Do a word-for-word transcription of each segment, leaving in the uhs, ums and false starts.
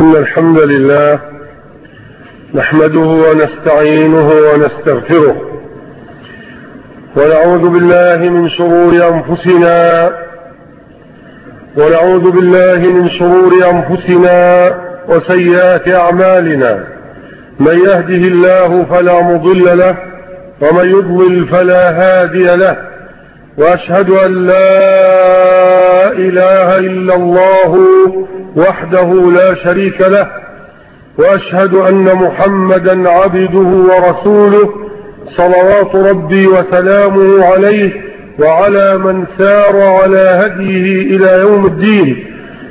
إن الحمد لله نحمده ونستعينه ونستغفره ونعوذ بالله من شرور أنفسنا ونعوذ بالله من شرور أنفسنا وسيئات أعمالنا. من يهده الله فلا مضل له ومن يضلل فلا هادي له، وأشهد أن لا إله إلا الله وحده لا شريك له، وأشهد أن محمدا عبده ورسوله صلوات ربي وسلامه عليه وعلى من سار على هديه إلى يوم الدين.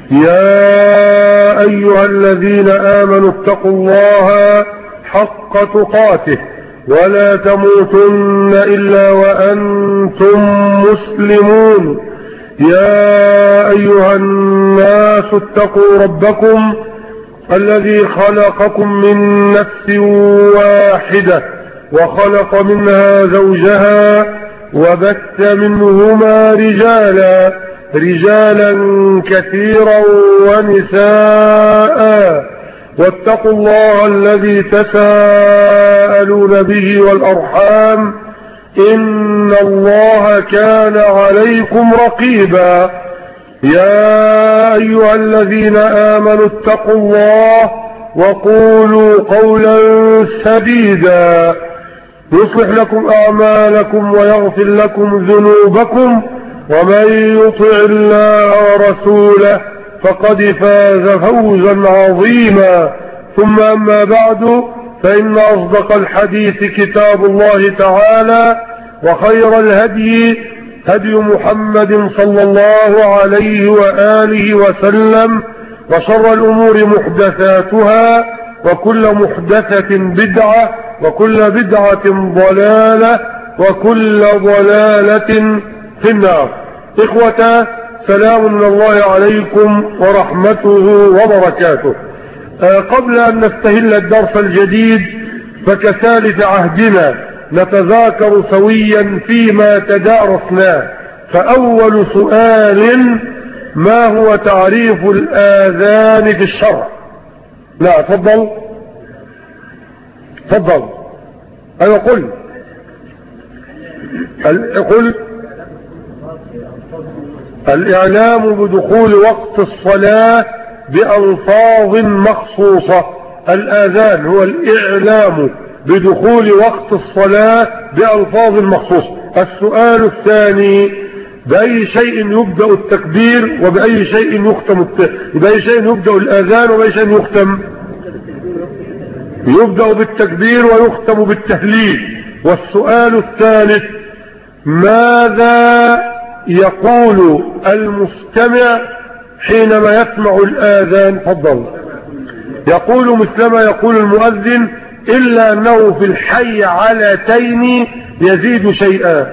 يا أيها الذين آمنوا اتقوا الله حق تقاته ولا تموتن إلا وأنتم مسلمون. يا أيها الناس اتقوا ربكم الذي خلقكم من نفس واحدة وخلق منها زوجها وبث منهما رجالا رجالا كثيرا ونساء، واتقوا الله الذي تساءلون به والأرحام إن الله كان عليكم رقيبا. يا أيها الذين آمنوا اتقوا الله وقولوا قولا سديدا يصلح لكم أعمالكم ويغفر لكم ذنوبكم، ومن يطع الله ورسوله فقد فاز فوزا عظيما. ثم أما بعد، فإن أصدق الحديث كتاب الله تعالى، وخير الهدي هدي محمد صلى الله عليه وآله وسلم، وشر الأمور محدثاتها، وكل محدثة بدعة، وكل بدعة ضلالة، وكل ضلالة في النار. إخوة، سلام من الله عليكم ورحمته وبركاته. قبل أن نستهل الدرس الجديد، فكثالث عهدنا نتذاكر سويا فيما تدارسناه. فأول سؤال: ما هو تعريف الآذان في الشرع؟ لا، تفضل تفضل. أيوة، قل قل الإعلام بدخول وقت الصلاة بألفاظ مخصوصة. الآذان هو الإعلام بدخول وقت الصلاة بألفاظ مخصوصة. السؤال الثاني: بأي شيء يبدأ التكبير وبأي شيء يختم الت... بأي شيء يبدأ الآذان وبأي شيء يختم؟ يبدأ بالتكبير ويختم بالتهليل. والسؤال الثالث: ماذا يقول المستمع حينما يسمع الآذان؟ تفضل. يقول مثلما يقول المؤذن، إلا أنه في الحي على تين يزيد شيئا،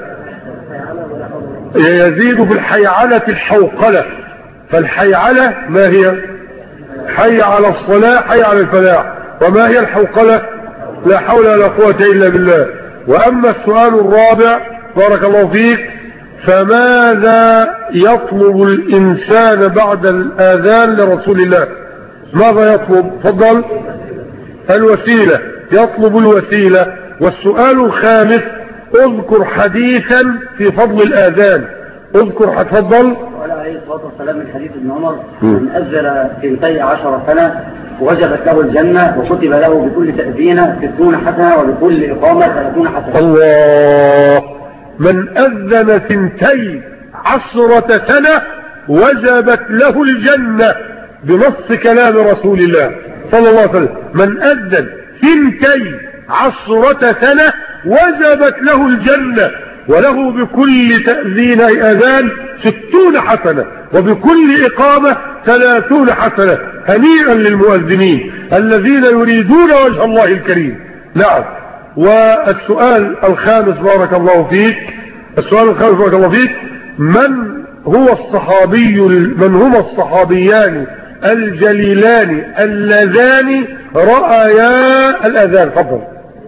يزيد في الحيعلة الحوقلة. فالحيعلة ما هي؟ حي على الصلاة، حي على الفلاح. وما هي الحوقلة؟ لا حول ولا قوة إلا بالله. وأما السؤال الرابع، بارك الله فيك، فماذا يطلب الإنسان بعد الآذان لرسول الله؟ ماذا يطلب؟ تفضل. الوسيلة، يطلب الوسيلة. والسؤال الخامس: اذكر حديثا في فضل الآذان. اذكر، تفضل. قال عليه الصلاة والسلام من حديث ابن عمر: من أذن ثنتي عشر سنة وجبت له الجنة، وكتب له بكل تأذين ستون حسنة وبكل إقامة ثلاثون حسنة. الله! من أذن ثنتي عشرة سنة وجبت له الجنة، بنص كلام رسول الله صلى الله عليه وسلم. من أذن ثنتي عشرة سنة وجبت له الجنة، وله بكل تأذين أذان ستون حسنة وبكل إقامة ثلاثون حسنة. هنيئا للمؤذنين الذين يريدون وجه الله الكريم. نعم. والسؤال الخامس، بارك الله فيك، السؤال الخامس بارك الله فيك: من هو الصحابي من هما الصحابيان الجليلان اللذان رأيا الأذان؟ تفضل.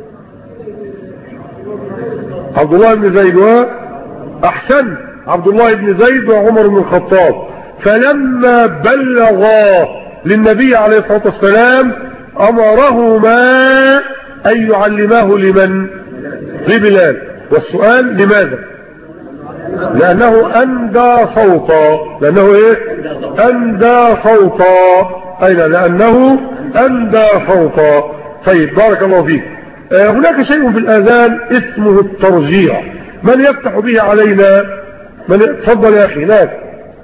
عبد الله بن زيد أحسن عبد الله بن زيد وعمر بن الخطاب. فلما بلغا للنبي عليه الصلاة والسلام أمرهما أن يعلماه لمن؟ لبلال. والسؤال لماذا؟ لأنه أندى صوتا. لأنه إيه؟ أندى صوتا. أين؟ لأنه أندى صوتا. طيب بارك الله فيك. آه هناك شيء في الآذان اسمه الترجيع. من يفتح به علينا؟ من؟ تفضل يا أخي. لا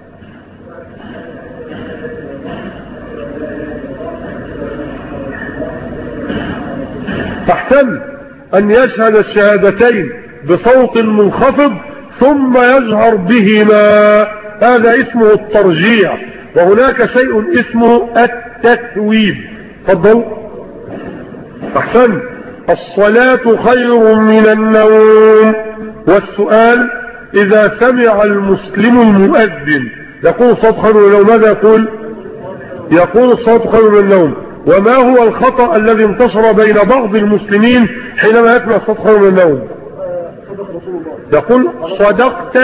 أحسن أن يشهد الشهادتين بصوت منخفض ثم يجهر بهما، هذا اسمه الترجيع. وهناك شيء اسمه التثويب. تفضل. أحسن. الصلاة خير من النوم. والسؤال إذا سمع المسلم المؤذن يقول الصوت خير من النوم، ماذا يقول؟ يقول الصوت خير من النوم. وما هو الخطأ الذي انتشر بين بعض المسلمين حينما يسمع الصوت خير من النوم؟ يقول صدقت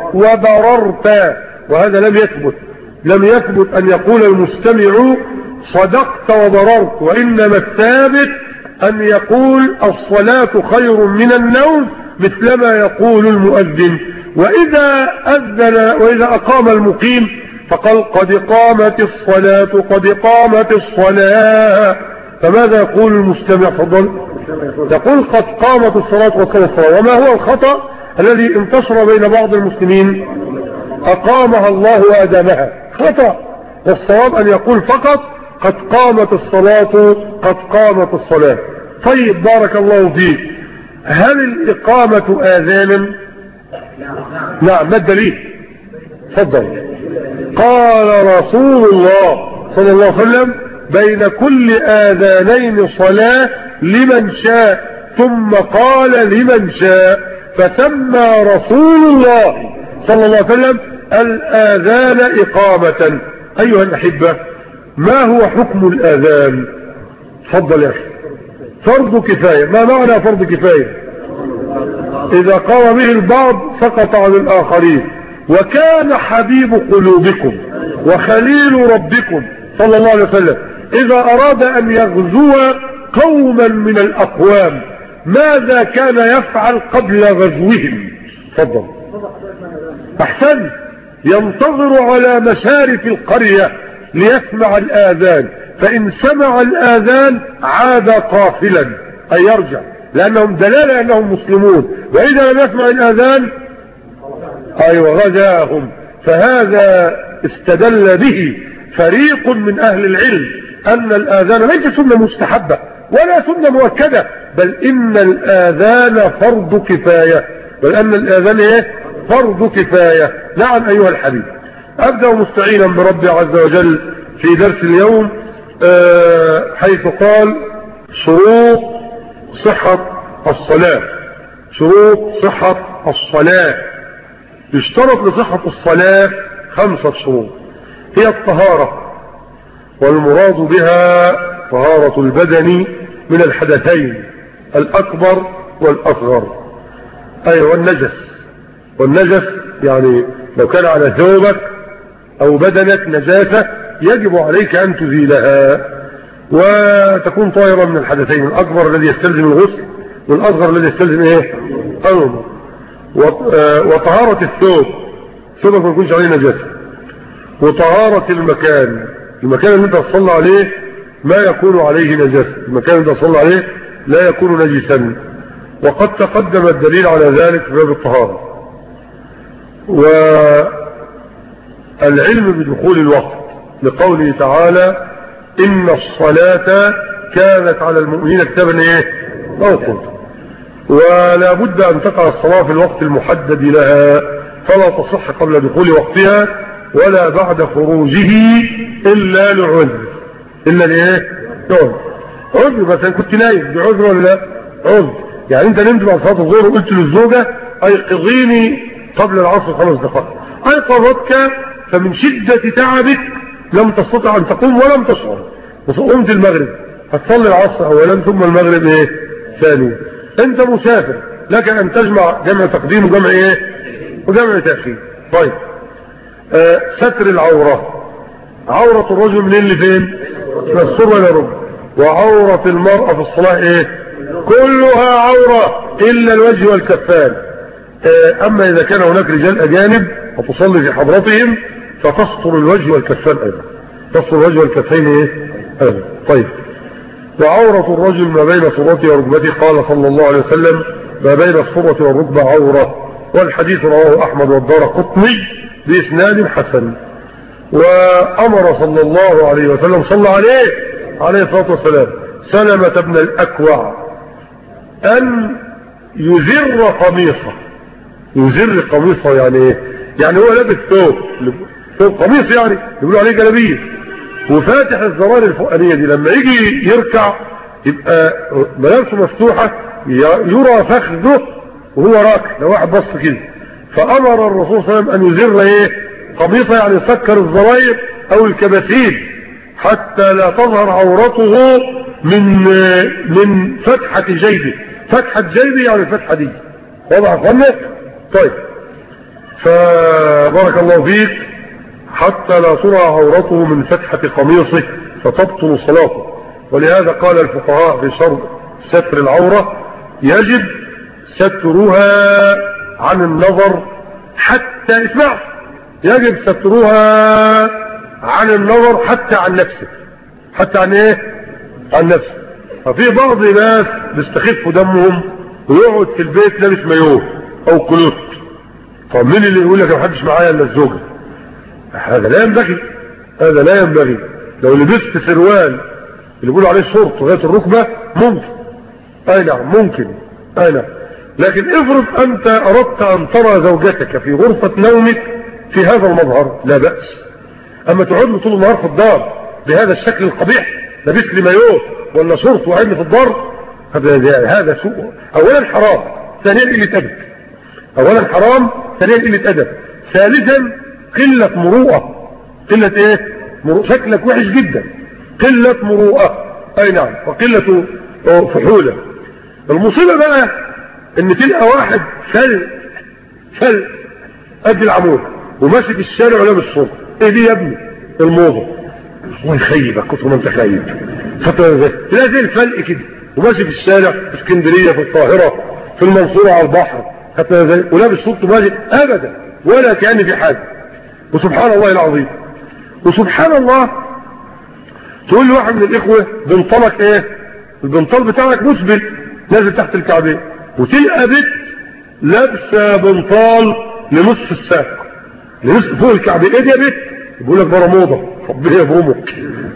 وبررت، وهذا لم يثبت. لم يثبت أن يقول المستمع صدقت وبررت، وإنما الثابت أن يقول الصلاة خير من النوم مثلما يقول المؤذن. وإذا أذن وإذا أقام المقيم فقال قد قامت الصلاة قد قامت الصلاة، فماذا يقول المستمع؟ فضل يقول قد قامت الصلاة قد قامت الصلاة. وما هو الخطأ الذي انتشر بين بعض المسلمين؟ أقامها الله وأدامها. خطأ. والصواب أن يقول فقط قد قامت الصلاة قد قامت الصلاة. طيب بارك الله فيك. هل الإقامة آذانا؟ نعم. ما الدليل؟ تفضل. قال رسول الله صلى الله عليه وسلم بين كل آذانين صلاة لمن شاء، ثم قال لمن شاء، فسمى رسول الله صلى الله عليه وسلم الآذان إقامة. أيها الأحبة، ما هو حكم الآذان؟ تفضل يا أخي. فرض كفاية. ما معنى فرض كفاية؟ إذا قام به البعض سقط عن الآخرين. وكان حبيب قلوبكم وخليل ربكم صلى الله عليه وسلم إذا أراد أن يغزو قوما من الأقوام ماذا كان يفعل قبل غزوهم؟ تفضل. أحسن. ينتظر على مشارف القرية ليسمع الآذان، فإن سمع الآذان عاد قافلا أي يرجع، لأنهم دلالة أنهم مسلمون. وإذا لم يسمع الآذان أيوة غزاهم. فهذا استدل به فريق من أهل العلم أن الآذان ليس سنة مستحبة ولا سنة مؤكدة، بل إن الآذان فرض كفاية، بل أن الآذان إيه؟ فرض كفاية. نعم أيها الحبيب. أبدأ مستعينا بربي عز وجل في درس اليوم حيث قال شروط صحة الصلاة. شروط صحة الصلاة. يشترط لصحة الصلاة خمسة شروط، هي الطهارة، والمراد بها طهارة البدن من الحدثين الأكبر والأصغر. أيوة. والنجس. والنجس يعني لو كان على ثوبك أو بدنك نجاسة يجب عليك أن تزيلها، وتكون طاهرا من الحدثين الأكبر الذي يستلزم الغسل والأصغر الذي يستلزم إيه؟ الوضوء. وطهارة الثوب، ثوبك ما يكونش عليه نجاسة. وطهارة المكان، المكان اللي انت تصلى عليه ما يكون عليه نجاسة، المكان اللي انت تصلى عليه لا يكون نجسا، وقد تقدم الدليل على ذلك في باب الطهارة. والعلم بدخول الوقت لقوله تعالى إن الصلاة كانت على المؤمنين كتابا ايه؟ موقوتا. ولا بد أن تقع الصلاة في الوقت المحدد لها، فلا تصح قبل دخول وقتها ولا بعد خروجه إلا لعذر. إلا لإيه؟ لعذر. عذر مثلا كنت نايم بعذر ولا لا؟ عذر. يعني أنت نمت بعد صلاة الظهر وقلت للزوجة أيقظيني قبل العصر خمس دقائق، أيقظتك فمن شدة تعبك لم تستطع أن تقوم ولم تشعر، وقمت المغرب هتصلي العصر أولا ثم المغرب إيه؟ ثانيا. أنت مسافر لك أن تجمع جمع تقديم وجمع إيه؟ وجمع تأخير. طيب. آه ستر العورة. عورة الرجل من اللي فين؟ من السرة إلى الركبة. وعورة المرأة في الصلاة ايه؟ كلها عورة إلا الوجه والكفان. أما إذا كان هناك رجال أجانب وتصلي في حضرتهم فتستر الوجه والكفان أيضا، تستر الوجه والكفين ايه؟ أيضا. طيب. وعورة الرجل ما بين سرته وركبته، قال صلى الله عليه وسلم ما بين السرة والركبة عورة. والحديث رواه أحمد والدارقطني بإسناد حسن. وأمر صلى الله عليه وسلم صلى عليه عليه الصلاة والسلام سلمة بن الأكوع أن يزر قميصه. يزر قميصه يعني ايه؟ يعني هو لابس ثوب ثوب قميص، يعني يقولوا عليه جلابيه، وفاتح الزرار الفوقانيه دي، لما يجي يركع يبقى ملابسه مفتوحه يرى فخذه وهو راكع لو واحد بص كده. فامر الرسول صلى الله عليه وسلم ان يزر ايه؟ قميصه، يعني يسكر الزراير او الكباسين حتى لا تظهر عورته من من فتحه جيبه. فتحه جيبه يعني الفتحه دي، واضح يا اخوانا؟ طيب. فبارك الله فيك. حتى لا ترى عورته من فتحة قميصه فتبطل صلاته. ولهذا قال الفقهاء في شرط ستر العورة يجب سترها عن النظر حتى اسمع يجب سترها عن النظر حتى عن نفسه. حتى عن ايه؟ عن نفسه. ففي بعض الناس بيستخفوا دمهم ويقعد في البيت لابس مايوه او كلوت. طب مين اللي يقول لك ما حدش معايا الا الزوجه؟ هذا لا ينبغي، هذا لا ينبغي. لو لبست سروال اللي بيقولوا عليه شورت لغايه الركبه ممكن، اي نعم ممكن، اي نعم. لكن افرض انت اردت ان ترى زوجتك في غرفه نومك في هذا المظهر لا باس. اما تقعد له طول النهار في الدار بهذا الشكل القبيح، لابس لي مايوه ولا شورت وقاعد في الدار، هذا هذا سوء. اولا حرام، ثانيا قله ادب. اولا حرام، ثانيا قله ادب، ثالثا قله مروءه. قله ايه؟ مروءه. شكلك وحش جدا، قله مروءه، اي نعم، وقله فحوله. المصيبه بقى ان تلقى واحد فل فل قد العمود وماشي في الشارع ولابس شورت. ايه دي يا ابني؟ الموضه. الله يخيبك كتر ما انت خايب. تلاقي زي الفلق كده وماشي في الشارع في اسكندريه، في القاهره، في المنصوره على البحر، حتى زي ولابس شورت ماشي ابدا ولا كأن في حاجه. وسبحان الله العظيم. وسبحان الله تقول لواحد من الاخوه بنطلك ايه؟ البنطال بتاعك مسبل نازل تحت الكعبين، وتلقى بنت لابسه بنطال لنصف الساق لنصف فوق الكعبين. ايه دي يا بنت؟ يقول لك بره موضه. ربنا يبرمك.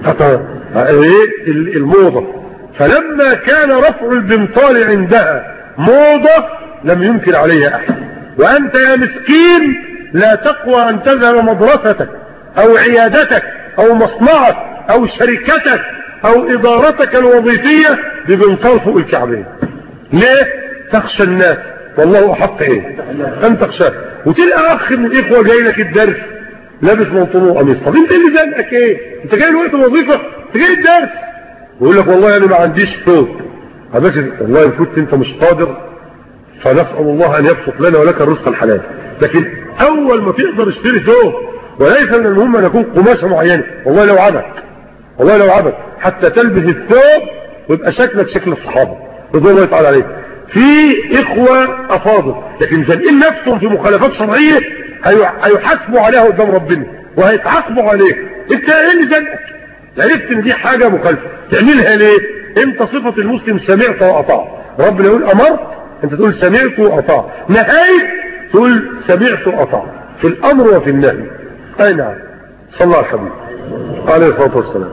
ايه الموضه؟ فلما كان رفع البنطال عندها موضه لم ينكر عليها احد. وانت يا مسكين لا تقوى ان تذهب مدرستك او عيادتك او مصنعك او شركتك او ادارتك الوظيفيه ببنطال فوق الكعبين. ليه؟ تخشى الناس، والله احق ايه ان تخشاه. وتلقى اخ من الاخوه جاي لك الدرس لابس بنطلون وقميص. طب انت اللي زنقك ايه؟ انت جاي الوقت الوظيفه؟ انت جاي الدرس؟ ويقول لك والله انا ما عنديش ثوب. والله ان كنت انت مش قادر فنسال الله ان يبسط لنا ولك الرزق الحلال. لكن اول ما تقدر اشتري ثوب، وليس من المهم ان يكون قماشه معينه، والله لو عبك والله لو عبك حتى تلبس الثوب ويبقى شكلك شكل الصحابه رضوان الله تعالى عليهم. في اخوه افاضل لكن زنقين نفسهم في مخالفات شرعيه هيحاسبوا عليها قدام ربنا وهيتعاقبوا عليها. انت ايه اللي زنقك؟ عرفت ان دي حاجه مخالفه تعملها ليه؟ انت صفه المسلم سمعت واطعت. ربنا يقول امرت انت تقول سمعت واطعت، نهيت تقول سمعت واطعت، في الامر وفي النهي. اي نعم. صلى على الحبيب عليه الصلاه والسلام.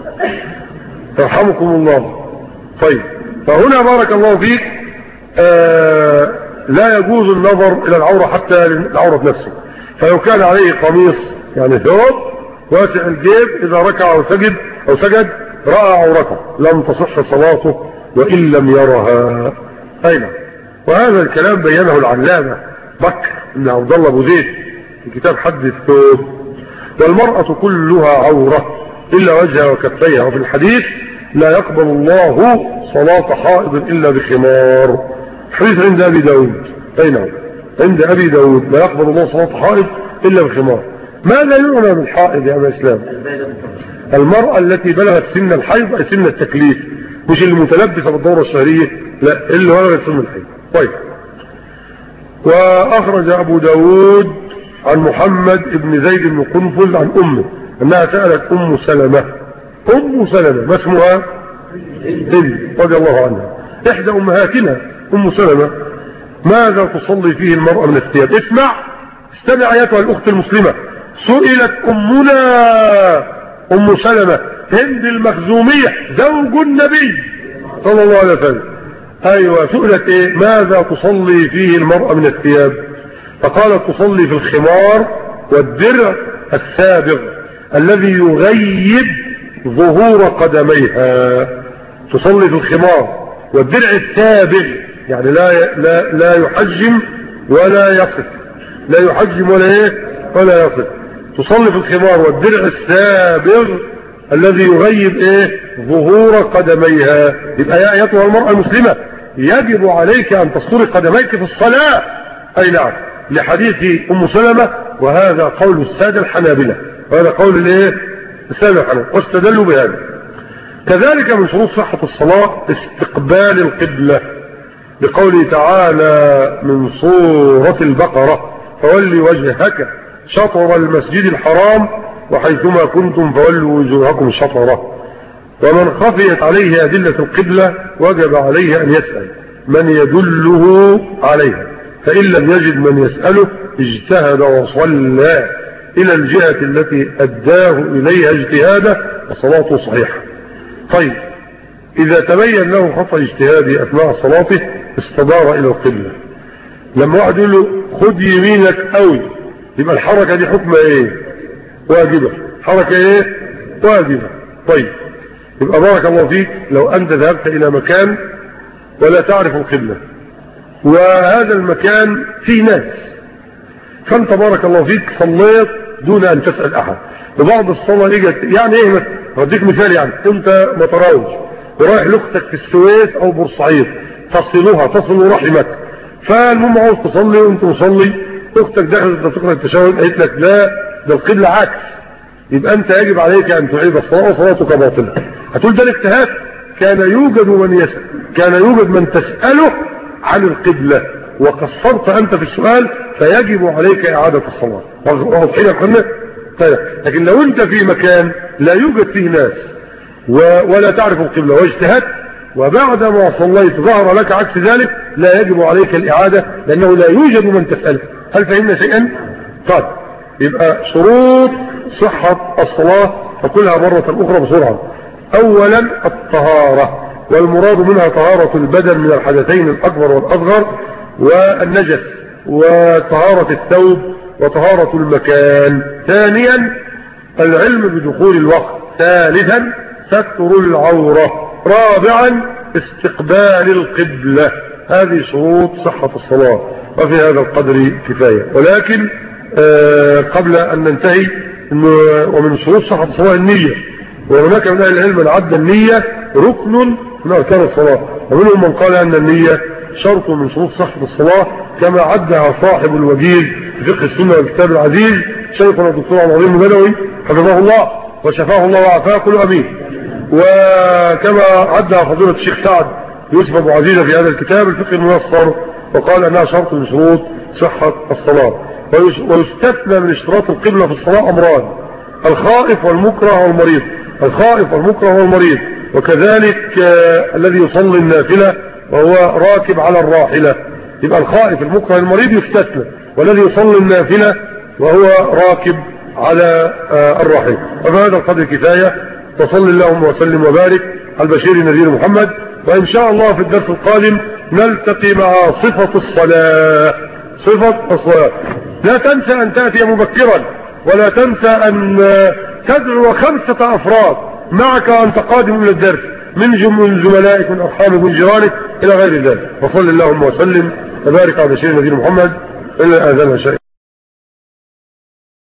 يرحمكم الله. طيب. فهنا بارك الله فيك آه لا يجوز النظر الى العوره حتى العوره نفسه. فلو كان عليه قميص يعني ثوب واسع الجيب اذا ركع او سجد او سجد راى عورته لم تصح صلاته وان لم يرها. اين؟ وهذا الكلام بينه العلامه بكر بن عبد الله ابو زيد في كتاب حد الثوب. والمراه كلها عوره الا وجهها وكفيها. وفي الحديث لا يقبل الله صلاه حائض الا بخمار. حديث عند ابي داود. اين؟ عند ابي داود لا يقبل الله صلاه حائض الا بخمار. ماذا يعنى بالحائض يا ابا اسلام؟ المرأة التي بلغت سن الحيض أي سن التكليف، مش اللي متلبسة بالدورة الشهرية، لا اللي بلغت سن الحيض. طيب. وأخرج أبو داود عن محمد بن زيد بن قنفذ عن أمه أنها سألت أم سلمة أم سلمة ما اسمها؟ هند رضي الله عنها، إحدى أمهاتنا أم سلمة، ماذا تصلي فيه المرأة من الثياب؟ اسمع استمع أيتها الأخت المسلمة، سئلت أمنا أم سلمة هند المخزومية زوج النبي صلى الله عليه وسلم، أيوة سئلت إيه؟ ماذا تصلي فيه المرأة من الثياب؟ فقالت تصلي في الخمار والدرع السابغ الذي يغيب ظهور قدميها، تصلي في الخمار والدرع السابغ يعني لا لا لا يحجم ولا يصف، لا يحجم ولا ايه ولا يصف، تصلي في الخمار والدرع السابغ الذي يغيب ايه ظهور قدميها. يبقى يا ايتها المرأة المسلمة يجب عليك ان تستر قدميك في الصلاة، اي نعم، لحديث ام سلمة، وهذا قول السادة الحنابلة، وهذا قول الايه السادة الحنابلة، واستدلوا بهذا. كذلك من شروط صحة الصلاة استقبال القبلة، بقوله تعالى من سورة البقرة فولي وجهك شطر المسجد الحرام وحيثما كنتم فولوا وجوهكم شطره. ومن خفيت عليه أدلة القبلة وجب عليه أن يسأل من يدله عليها، فإن لم يجد من يسأله اجتهد وصلى إلى الجهة التي أداه إليها اجتهاده وصلاته صحيحة. طيب، إذا تبين له خطأ اجتهادي أثناء صلاته استدار إلى القبلة. لما واحد يقول له خد يمينك قوي، يبقى الحركة دي حكمة ايه؟ واجبة. حركة ايه؟ واجبة. طيب، يبقى بارك الله فيك لو أنت ذهبت إلى مكان ولا تعرف القبلة، وهذا المكان فيه ناس، فأنت بارك الله فيك صليت دون أن تسأل أحد، وبعض الصلاة اجت يعني ايه، هديك مثال، يعني انت مطراوج ورايح لاختك في السويس او بورسعيد تصلوها تصل رحمك، فالمهم عاوز تصلي وانت مصلي، اختك دخلت تقرا التشهد قالت لك لا ده القبلة عكس، يبقى انت يجب عليك ان تعيد الصلاة وصلاتك باطلة. هتقول ده الاجتهاد، كان يوجد من يسأل، كان يوجد من تسأله عن القبلة وقصرت انت في السؤال فيجب عليك اعادة الصلاة. واضحين يا اخوانا؟ طيب، لكن لو انت في مكان لا يوجد فيه ناس ولا تعرف القبلة واجتهدت وبعد ما صليت ظهر لك عكس ذلك لا يجب عليك الإعادة، لأنه لا يوجد من تسأله. هل فهمنا شيئا؟ طيب، يبقى شروط صحة الصلاة فكلها مرة أخرى بسرعة. أولا الطهارة، والمراد منها طهارة البدن من الحدثين الأكبر والأصغر والنجس، وطهارة الثوب، وطهارة المكان. ثانيا العلم بدخول الوقت. ثالثا ستر العورة. رابعا استقبال القبلة. هذه شروط صحة الصلاة، وفي هذا القدر كفاية. ولكن آه قبل أن ننتهي، ومن شروط صحة الصلاة النية، وهناك من أهل العلم من عد النية ركن من أركان الصلاة، ومنهم من قال أن النية شرط من شروط صحة الصلاة، كما عدها صاحب الوجيز في فقه السنة والكتاب العزيز شيخنا الدكتور العظيم البدوي حفظه الله وشفاه الله وعافاه كل أمين، وكما عدها فضيلة الشيخ سعد يوسف أبو عزيزة في هذا الكتاب الفقه الميسر، وقال أنها شرط من شروط صحة الصلاة. ويستثنى من اشتراط القبلة في الصلاة أمران: الخائف والمكره والمريض. الخائف والمكره والمريض، وكذلك آه الذي يصلي النافلة وهو راكب على الراحلة. يبقى الخائف المكره المريض يستثنى، والذي يصلي النافلة وهو راكب على آه الراحلة. وبهذا القدر كفاية. وصل اللهم وسلم وبارك على البشير النذير محمد. وإن شاء الله في الدرس القادم نلتقي مع صفة الصلاة. صفة الصلاة. لا تنسى أن تأتي مبكرا، ولا تنسى أن تدعو خمسة أفراد معك وأنت قادم إلى الدرس من زملائك من أصحابك من جيرانك إلى غير ذلك. وصل اللهم وسلم وبارك على البشير النذير محمد. إلى آذان شيء.